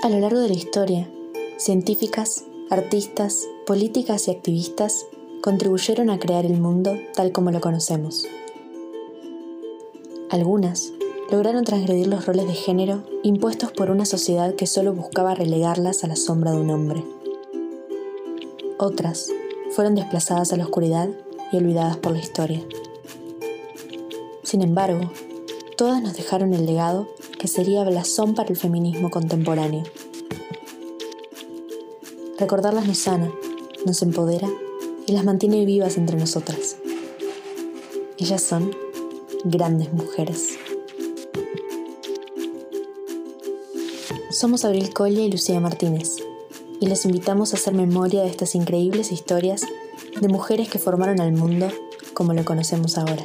A lo largo de la historia, científicas, artistas, políticas y activistas contribuyeron a crear el mundo tal como lo conocemos. Algunas lograron transgredir los roles de género impuestos por una sociedad que solo buscaba relegarlas a la sombra de un hombre. Otras fueron desplazadas a la oscuridad y olvidadas por la historia. Sin embargo, todas nos dejaron el legado que sería blasón para el feminismo contemporáneo. Recordarlas nos sana, nos empodera y las mantiene vivas entre nosotras. Ellas son grandes mujeres. Somos Abril Colla y Lucía Martínez, y les invitamos a hacer memoria de estas increíbles historias de mujeres que formaron al mundo como lo conocemos ahora.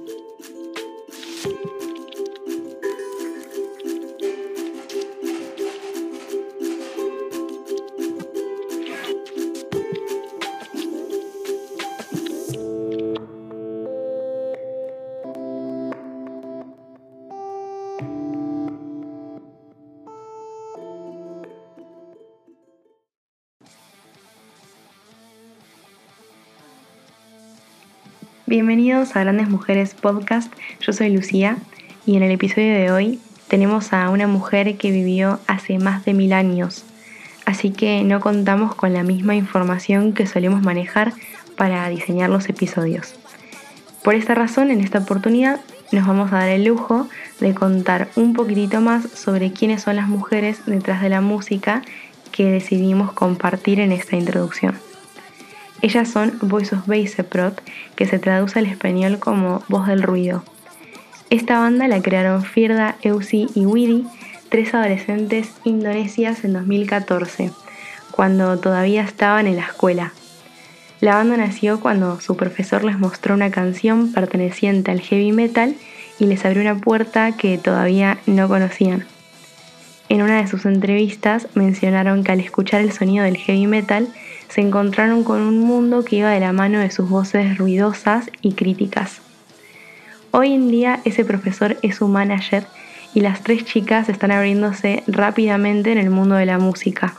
Bienvenidos a Grandes Mujeres Podcast, yo soy Lucía y en el episodio de hoy tenemos a una mujer que vivió hace más de 1000 años, así que no contamos con la misma información que solemos manejar para diseñar los episodios. Por esta razón, en esta oportunidad nos vamos a dar el lujo de contar un poquitito más sobre quiénes son las mujeres detrás de la música que decidimos compartir en esta introducción. Ellas son Voice of Baseprot, que se traduce al español como Voz del Ruido. Esta banda la crearon Firda, Eusi y Widi, 3 adolescentes indonesias en 2014, cuando todavía estaban en la escuela. La banda nació cuando su profesor les mostró una canción perteneciente al heavy metal y les abrió una puerta que todavía no conocían. En una de sus entrevistas mencionaron que al escuchar el sonido del heavy metal se encontraron con un mundo que iba de la mano de sus voces ruidosas y críticas. Hoy en día ese profesor es su manager y las 3 chicas están abriéndose rápidamente en el mundo de la música.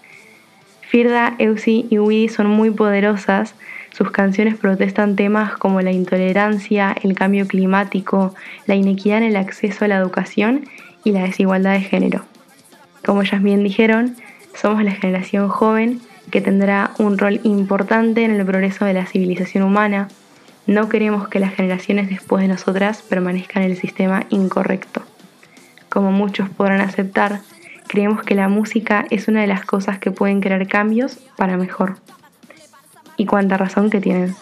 Firda, Eusi y Widi son muy poderosas, sus canciones protestan temas como la intolerancia, el cambio climático, la inequidad en el acceso a la educación y la desigualdad de género. Como ellas bien dijeron, somos la generación joven que tendrá un rol importante en el progreso de la civilización humana. No queremos que las generaciones después de nosotras permanezcan en el sistema incorrecto. Como muchos podrán aceptar, creemos que la música es una de las cosas que pueden crear cambios para mejor. Y cuánta razón que tienen.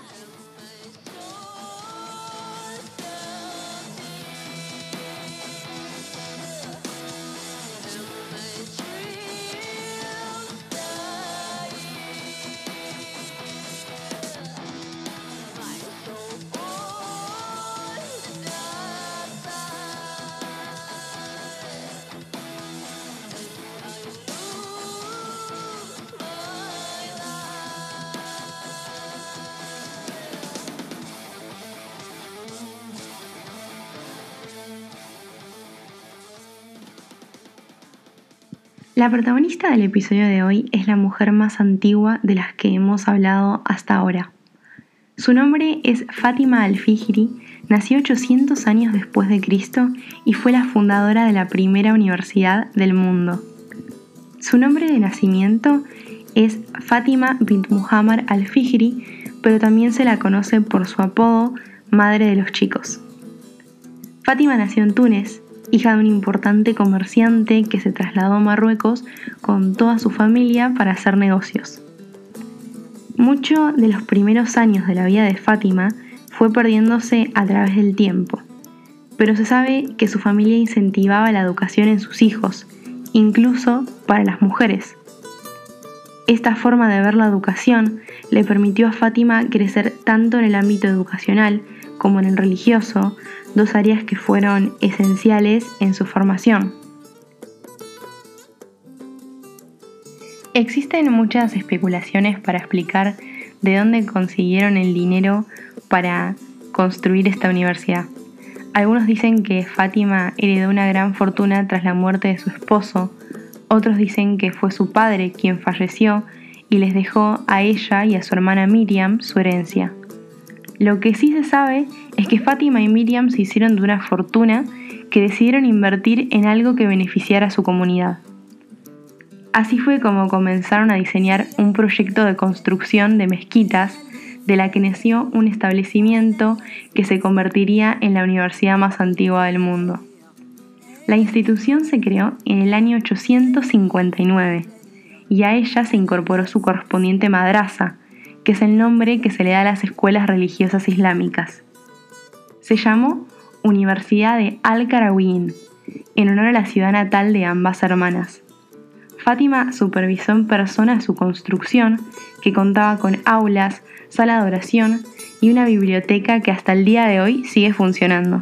La protagonista del episodio de hoy es la mujer más antigua de las que hemos hablado hasta ahora. Su nombre es Fátima al-Fihri, nació 800 años después de Cristo y fue la fundadora de la primera universidad del mundo. Su nombre de nacimiento es Fátima bint Muhammad al-Fihri, pero también se la conoce por su apodo Madre de los Chicos. Fátima nació en Túnez, hija de un importante comerciante que se trasladó a Marruecos con toda su familia para hacer negocios. Mucho de los primeros años de la vida de Fátima fue perdiéndose a través del tiempo, pero se sabe que su familia incentivaba la educación en sus hijos, incluso para las mujeres. Esta forma de ver la educación le permitió a Fátima crecer tanto en el ámbito educacional como en el religioso, 2 áreas que fueron esenciales en su formación. Existen muchas especulaciones para explicar de dónde consiguieron el dinero para construir esta universidad. Algunos dicen que Fátima heredó una gran fortuna tras la muerte de su esposo, Otros dicen que fue su padre quien falleció y les dejó a ella y a su hermana Miriam su herencia. Lo que sí se sabe es que Fátima y Miriam se hicieron de una fortuna que decidieron invertir en algo que beneficiara a su comunidad. Así fue como comenzaron a diseñar un proyecto de construcción de mezquitas, de la que nació un establecimiento que se convertiría en la universidad más antigua del mundo. La institución se creó en el año 859 y a ella se incorporó su correspondiente madrasa, que es el nombre que se le da a las escuelas religiosas islámicas. Se llamó Universidad de Al-Qarawiyyin, en honor a la ciudad natal de ambas hermanas. Fátima supervisó en persona su construcción, que contaba con aulas, sala de oración y una biblioteca que hasta el día de hoy sigue funcionando.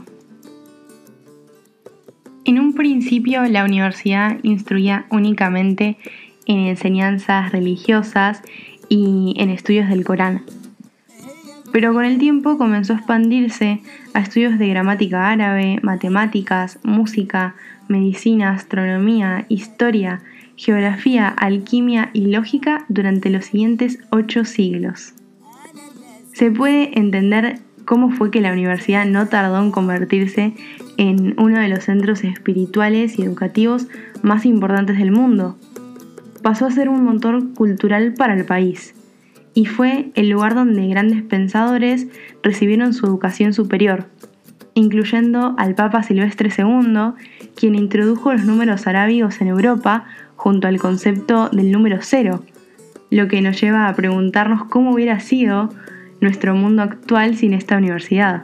En un principio, la universidad instruía únicamente en enseñanzas religiosas y en estudios del Corán. Pero con el tiempo comenzó a expandirse a estudios de gramática árabe, matemáticas, música, medicina, astronomía, historia, geografía, alquimia y lógica durante los siguientes 8 siglos. Se puede entender cómo fue que la universidad no tardó en convertirse en uno de los centros espirituales y educativos más importantes del mundo. Pasó a ser un motor cultural para el país y fue el lugar donde grandes pensadores recibieron su educación superior, incluyendo al Papa Silvestre II, quien introdujo los números arábigos en Europa junto al concepto del número 0, lo que nos lleva a preguntarnos cómo hubiera sido nuestro mundo actual sin esta universidad.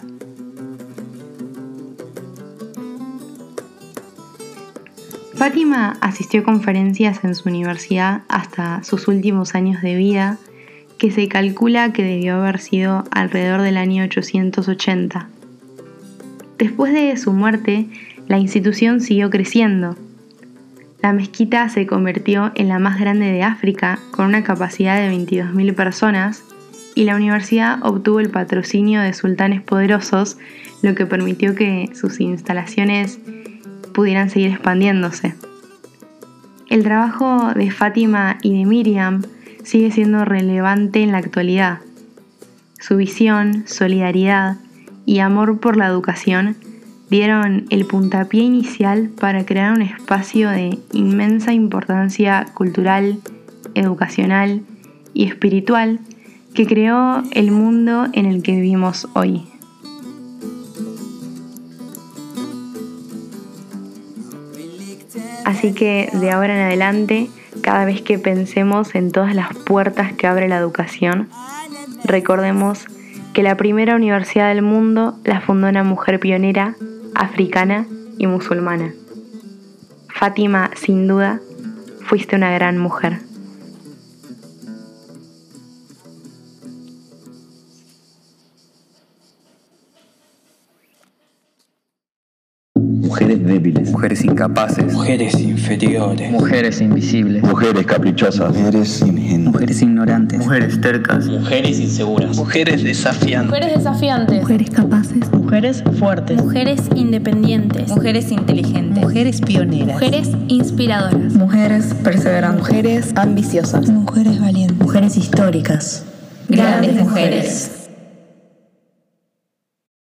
Fátima asistió a conferencias en su universidad hasta sus últimos años de vida, que se calcula que debió haber sido alrededor del año 880. Después de su muerte, la institución siguió creciendo. La mezquita se convirtió en la más grande de África, con una capacidad de 22.000 personas, y la universidad obtuvo el patrocinio de sultanes poderosos, lo que permitió que sus instalaciones pudieran seguir expandiéndose. El trabajo de Fátima y de Miriam sigue siendo relevante en la actualidad. Su visión, solidaridad y amor por la educación dieron el puntapié inicial para crear un espacio de inmensa importancia cultural, educacional y espiritual que creó el mundo en el que vivimos hoy. Así que de ahora en adelante, cada vez que pensemos en todas las puertas que abre la educación, recordemos que la primera universidad del mundo la fundó una mujer pionera, africana y musulmana. Fátima, sin duda, fuiste una gran mujer. Mujeres débiles, mujeres incapaces, mujeres inferiores, mujeres invisibles, mujeres caprichosas, mujeres ingenuas, mujeres ignorantes, mujeres tercas, mujeres inseguras, mujeres desafiantes, mujeres capaces, mujeres fuertes, mujeres independientes, mujeres inteligentes, mujeres pioneras, mujeres inspiradoras, mujeres perseverantes, mujeres ambiciosas, mujeres valientes, mujeres históricas, grandes mujeres.